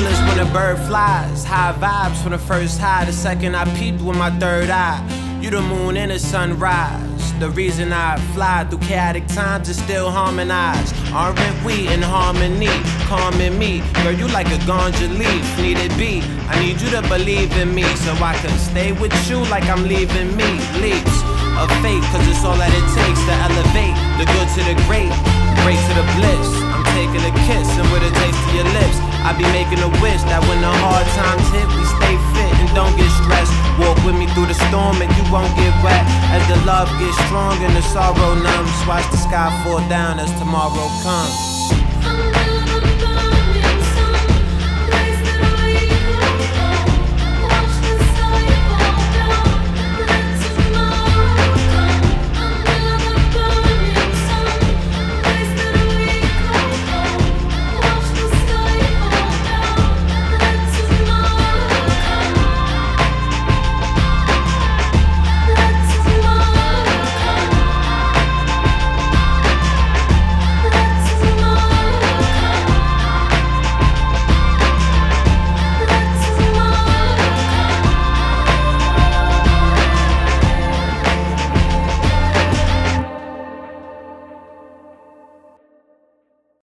fullest when a bird flies. High vibes from the first high, the second I peeped with my third eye. You the moon and the sunrise. The reason I fly through chaotic times is still harmonized. Aren't we in harmony? Calming me, girl, you like a ganja leaf. Need it be, I need you to believe in me, so I can stay with you like I'm leaving me. Leaps of faith, cause it's all that it takes to elevate the good to the great to the bliss. I'm taking a kiss and with a taste to your lips, I be making a wish that when the hard times hit, we stay fit and don't get stressed. Walk with me through the storm and you won't get wet. As the love gets strong and the sorrow numbs, watch the sky fall down as tomorrow comes.